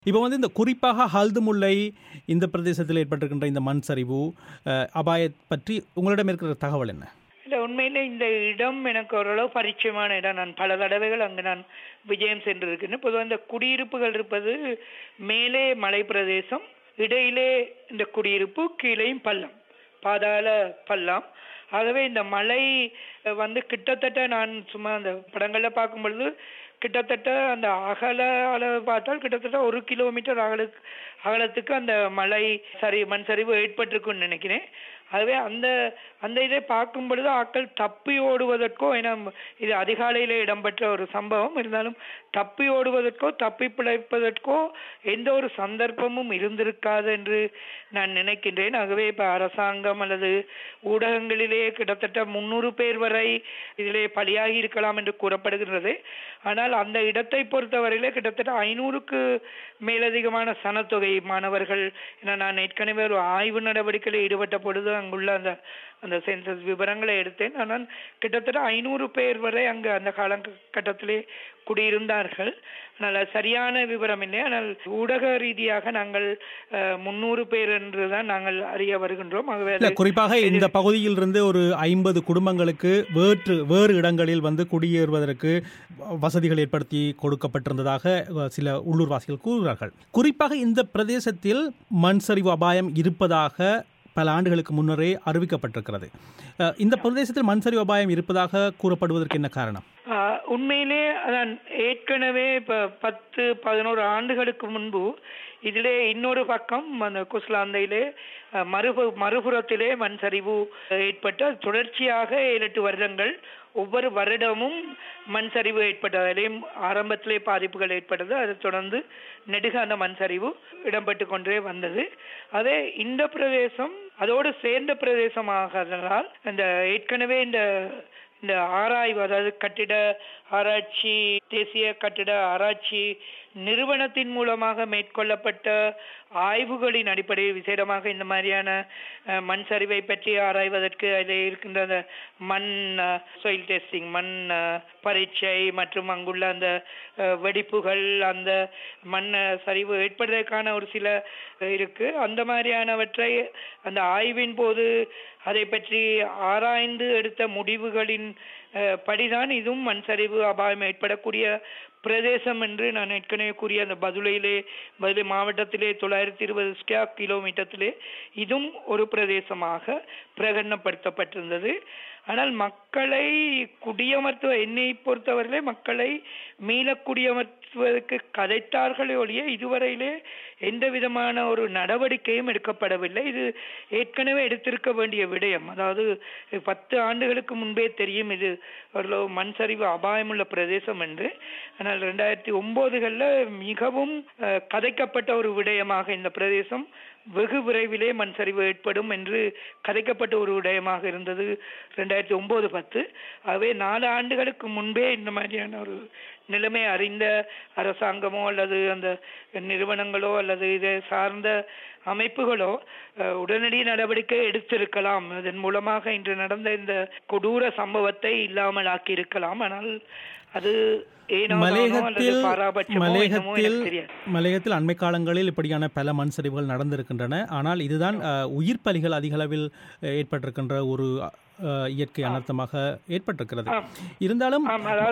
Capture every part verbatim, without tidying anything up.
இப்போ வந்து இந்த குறிப்பாக ஹல்து முல்லை இந்த பிரதேசத்தில் ஏற்பட்டிருக்கின்ற இந்த மண் சரிவு அபாய பற்றி உங்களிடம் இருக்கிற தகவல் என்ன? இல்லை, உண்மையிலே இந்த இடம் எனக்கு ஓரளவு பரிச்சயமான இடம். நான் பல தடவைகள் அங்கு நான் விஜயம் சென்றிருக்கிறேன். பொதுவாக இந்த குடியிருப்புகள் இருப்பது மேலே மலை பிரதேசம், இடையிலே இந்த குடியிருப்பு, கீழேயும் பள்ளம், பாதாள பள்ளம். ஆகவே இந்த மலை வந்து கிட்டத்தட்ட நான் சும்மா அந்த படங்களில் பார்க்கும் பொழுது கிட்டத்தட்ட அந்த அகல அளவு பார்த்தால் கிட்டத்தட்ட ஒரு கிலோமீட்டர் அகலுக்கு அகலத்துக்கு அந்த மலை சரி மண் சரிவு ஏற்பட்டிருக்குன்னு நினைக்கிறேன். ஆகவே அந்த அந்த இதை பார்க்கும் பொழுது ஆட்கள் தப்பி ஓடுவதற்கோ, ஏன்னா இது அதிகாலையிலே இடம்பெற்ற ஒரு சம்பவம் இருந்தாலும் தப்பி ஓடுவதற்கோ தப்பி பிழைப்பதற்கோ எந்த ஒரு சந்தர்ப்பமும் இருந்திருக்காது என்று நான் நினைக்கின்றேன். ஆகவே இப்போ அரசாங்கம் அல்லது ஊடகங்களிலே கிட்டத்தட்ட முன்னூறு பேர் வரை இதிலே பலியாகி இருக்கலாம் என்று கூறப்படுகின்றது. ஆனால் அந்த இடத்தை பொறுத்தவரையிலே கிட்டத்தட்ட ஐநூறுக்கு மேலதிகமான சனத்தொகை மாணவர்கள், ஏன்னா நான் ஏற்கனவே ஒரு ஆய்வு நடவடிக்கையில் ஈடுபட்ட பொழுது அங்குள்ள அந்த அந்த சென்சஸ் விவரங்களை எடுத்தேன். ஆனால் கிட்டத்தட்ட ஐநூறு பேர் வரை அங்கு அந்த காலகட்டத்திலே குடியிருந்தார்கள். ஆனால் சரியான விவரம் இல்லை. ஆனால் ஊடக ரீதியாக நாங்கள் முன்னூறு பேர் என்றுதான் நாங்கள் அறிய வருகின்றோம். குறிப்பாக இந்த பகுதியில் இருந்து ஒரு ஐம்பது குடும்பங்களுக்கு வேற்று வேறு இடங்களில் வந்து குடியேறுவதற்கு வசதிகள் ஏற்படுத்தி கொடுக்கப்பட்டிருந்ததாக சில உள்ளூர்வாசிகள் கூறுகிறார்கள். குறிப்பாக இந்த பிரதேசத்தில் மண் சரிவு அபாயம் இருப்பதாக பல ஆண்டுகளுக்கு முன்னரே அறிவிக்கப்பட்டிருக்கிறது. இந்த பிரதேசத்தில் மண் சரிவு அபாயம் இருப்பதாக கூறப்படுவதற்கு என்ன காரணம்? உண்மையிலே அதான் ஏற்கனவே இப்போ பத்து பதினோரு ஆண்டுகளுக்கு முன்பு இதிலே இன்னொரு பக்கம் அந்த குஸ்லாந்தையிலே மறுபு மறுபுறத்திலே மண் சரிவு ஏற்பட்ட தொடர்ச்சியாக ஏழு எட்டு வருடங்கள் ஒவ்வொரு வருடமும் மண் சரிவு ஏற்பட்டது. அதிலேயும் ஆரம்பத்திலே பாதிப்புகள் ஏற்பட்டது. அதை தொடர்ந்து நெடுக அந்த மண் சரிவு இடம்பெற்று கொண்டே வந்தது. அதே இந்த பிரதேசம் அதோடு சேர்ந்த பிரதேசமாகதனால் இந்த ஏற்கனவே இந்த இந்த ஆராய்வு, அதாவது கட்டிட ஆராய்ச்சி தேசிய கட்டிட ஆராய்ச்சி நிறுவனத்தின் மூலமாக மேற்கொள்ளப்பட்ட ஆய்வுகளின் அடிப்படையில் விசேடமாக இந்த மாதிரியான மண் சரிவை பற்றி ஆராய்வதற்கு அதில் இருக்கின்ற அந்த மண் சாயில் டெஸ்டிங், மண் பரீட்சை மற்றும் அங்குள்ள அந்த வெடிப்புகள், அந்த மண் சரிவு ஏற்படுவதற்கான ஒரு சில இருக்கு. அந்த மாதிரியானவற்றை அந்த ஆய்வின் போது அதை பற்றி ஆராய்ந்து எடுத்த முடிவுகளின் படிதான் இதுவும் மண் சரிவு அபாயம் ஏற்படக்கூடிய பிரதேசம் என்று நான் ஏற்கனவே கூறிய அந்த பதுளையிலே பதுளை மாவட்டத்திலே தொள்ளாயிரத்தி இருபது ஸ்கொயர் கிலோமீட்டத்திலே இதுவும் ஒரு பிரதேசமாக பிரகடனப்படுத்தப்பட்டிருந்தது. ஆனால் மக்களை குடியமர்த்துவ என்னை பொறுத்தவரையிலே மக்களை மீள குடியமர்த்துவதற்கு கதைத்தார்களே ஒழிய இதுவரையிலே எந்த விதமான ஒரு நடவடிக்கையும் எடுக்கப்படவில்லை. இது ஏற்கனவே எடுத்திருக்க வேண்டிய விடயம். அதாவது பத்து ஆண்டுகளுக்கு முன்பே தெரியும் இது ஒரு மண் சரிவு அபாயமுள்ள பிரதேசம் என்று. ஆனால் ரெண்டாயிரத்தி ஒன்பதுகளில் மிகவும் கதைக்கப்பட்ட ஒரு விடயமாக இந்த பிரதேசம் வெகு விரைவிலே மண் சரிவு ஏற்படும் என்று கதைக்கப்பட்ட ஒரு விடயமாக இருந்தது ரெண்டாயிரத்தி ஒன்பது பத்து. ஆகவே நாலு ஆண்டுகளுக்கு முன்பே இந்த மாதிரியான ஒரு நிலைமை அறிந்த அரசாங்கமோ அல்லது அந்த நிறுவனங்களோ அல்லது இதை சார்ந்த அமைப்புகளோ உடனடி நடவடிக்கை எடுத்திருக்கலாம். அதன் மூலமாக இன்று நடந்த இந்த கொடூர சம்பவத்தை இல்லாமல் ஆக்கி இருக்கலாம். ஆனால் அது மலையகத்தில் மலையகத்தில் மலையகத்தில் அண்மை காலங்களில் இப்படியான பல மண் சரிவுகள் நடந்திருக்கின்றன. ஆனால் இதுதான் உயிர் பலிகள் அதிக அளவில் ஏற்பட்டிருக்கின்ற ஒரு இயற்கை அனர்த்தமாக ஏற்பட்டிருக்கிறது. இருந்தாலும்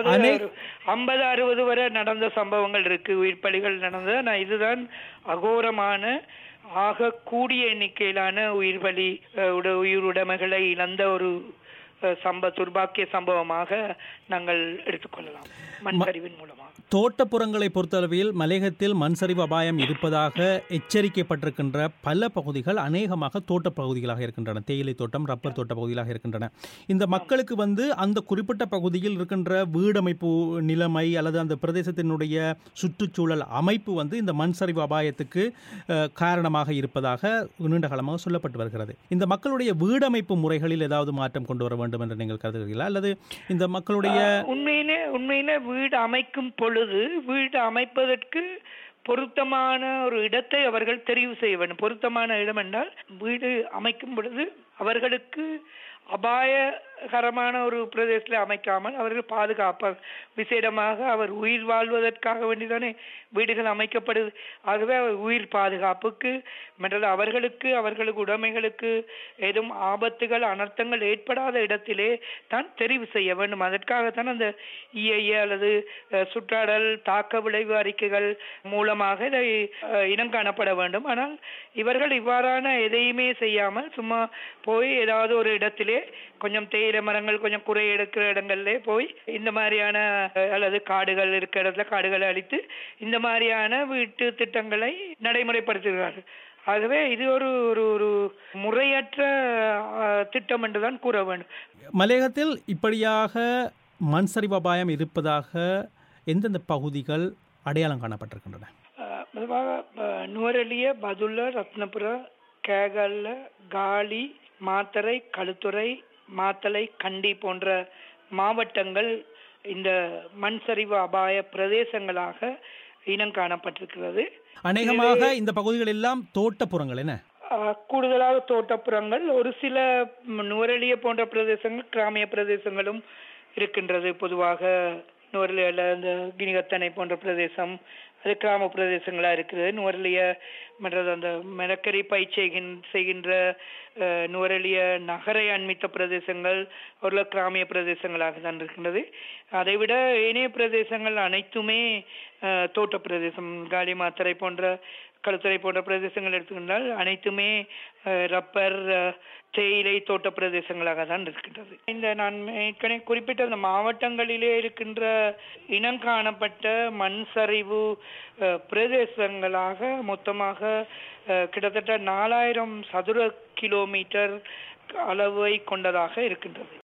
ஐம்பது அறுபது வரை நடந்த சம்பவங்கள் இருக்கு, உயிர் பலிகள் நடந்தது. நான் இதுதான் அகோரமான ஆக கூடிய எண்ணிக்கையிலான உயிர் பலி உயிர் உடைமைகளை இழந்த ஒரு சம்ப துர்பாக்கிய சம்பவமாக நாங்கள் எடுத்துக்கொள்ளலாம் மண் சரிவின் மூலமாக. தோட்டப்புறங்களை பொறுத்தளவில் மலையகத்தில் மண் சரிவு அபாயம் இருப்பதாக எச்சரிக்கப்பட்டிருக்கின்ற பல பகுதிகள் அநேகமாக தோட்ட பகுதிகளாக இருக்கின்றன. தேயிலை தோட்டம், ரப்பர் தோட்ட பகுதிகளாக இருக்கின்றன. இந்த மக்களுக்கு வந்து அந்த குறிப்பிட்ட பகுதியில் இருக்கின்ற வீடமைப்பு நிலைமை அல்லது அந்த பிரதேசத்தினுடைய சுற்றுச்சூழல் அமைப்பு வந்து இந்த மண் சரிவு அபாயத்துக்கு காரணமாக இருப்பதாக நீண்ட காலமாக சொல்லப்பட்டு வருகிறது. இந்த மக்களுடைய வீடமைப்பு முறைகளில் ஏதாவது மாற்றம் கொண்டு வர வேண்டும் என்று நீங்கள் கருதுகிறீர்களா? அல்லது இந்த மக்களுடைய உண்மையிலே உண்மையிலே வீடு அமைக்கும் பொழுது வீடு அமைப்பதற்கு பொருத்தமான ஒரு இடத்தை அவர்கள் தெரிவு செய்ய வேண்டும். பொருத்தமான இடம் என்றால் வீடு அமைக்கும் பொழுது அவர்களுக்கு அபாய கரமான ஒரு பிரதேசத்தில் அமைக்காமல் அவர்கள் பாதுகாப்பார். விசேடமாக அவர் உயிர் வாழ்வதற்காக வேண்டிதானே வீடுகள் அமைக்கப்படுது. ஆகவே அவர் உயிர் பாதுகாப்புக்கு மற்றது அவர்களுக்கு அவர்களுக்கு உடைமைகளுக்கு ஏதும் ஆபத்துகள் அனர்த்தங்கள் ஏற்படாத இடத்திலே தான் தெரிவு செய்ய வேண்டும். அதற்காகத்தான் அந்த இஐஏ அல்லது சுற்றாடல் தாக்க விளைவு அறிக்கைகள் மூலமாக இதை இனம் காணப்பட வேண்டும். ஆனால் இவர்கள் இவ்வாறான எதையுமே செய்யாமல் சும்மா போய் ஏதாவது ஒரு இடத்திலே கொஞ்சம் தேயிலை மரங்கள் கொஞ்சம் குறை எடுக்கிற இடங்கள்ல போய் இந்த மாதிரியான அல்லது காடுகள் இருக்கிற இடத்துல காடுகளை அழித்து இந்த மாதிரியான வீட்டு திட்டங்களை நடைமுறைப்படுத்துகிறார்கள். ஆகவே இது ஒரு ஒரு ஒரு முறையற்ற திட்டம் என்றுதான் கூற வேண்டும். மலையகத்தில் இப்படியாக மண் சரிவு அபாயம் இருப்பதாக எந்தெந்த பகுதிகள் அடையாளம் காணப்பட்டிருக்கின்றன? நுவரெலிய, பதுள, ரத்னபுர, கேகல்ல, காலி, மாத்தறை, களுத்துறை, மாத்தளை, கண்டி போன்ற மாவட்டங்கள் இந்த மண் சரிவு அபாய பிரதேசங்களாக இனம் காணப்பட்டிருக்கிறது. அநேகமாக இந்த பகுதிகள் எல்லாம் தோட்டப்புறங்கள் என்ன கூடுதலாக தோட்டப்புறங்கள், ஒரு சில நுவரெலிய போன்ற பிரதேசங்கள் கிராமிய பிரதேசங்களும் இருக்கின்றது. பொதுவாக நுவரெலியில இந்த கினிகத்தனை போன்ற பிரதேசம் அது கிராம பிரதேசங்களா இருக்கிறது. நுவரெலிய மற்றது அந்த மெனக்கரி பயிர் செய்கின்ற செய்கின்ற நுவரெலிய நகரை அண்மித்த பிரதேசங்கள் ஒரு கிராமிய பிரதேசங்களாக தான் இருக்கின்றது. அதைவிட ஏனைய பிரதேசங்கள் அனைத்துமே தோட்ட பிரதேசம். காலி, மாத்தறை போன்ற களுத்துறை போன்ற பிரதேசங்கள் எடுத்துக்கொண்டால் அனைத்துமே ரப்பர் தேயிலை தோட்ட பிரதேசங்களாக தான் இருக்கின்றது. இந்த நான் ஏற்கனவே குறிப்பிட்ட அந்த மாவட்டங்களிலே இருக்கின்ற இனம் காணப்பட்ட மண் சரிவு பிரதேசங்களாக மொத்தமாக கிட்டத்தட்ட நாலாயிரம் சதுர கிலோமீட்டர் அளவை கொண்டதாக இருக்கின்றது.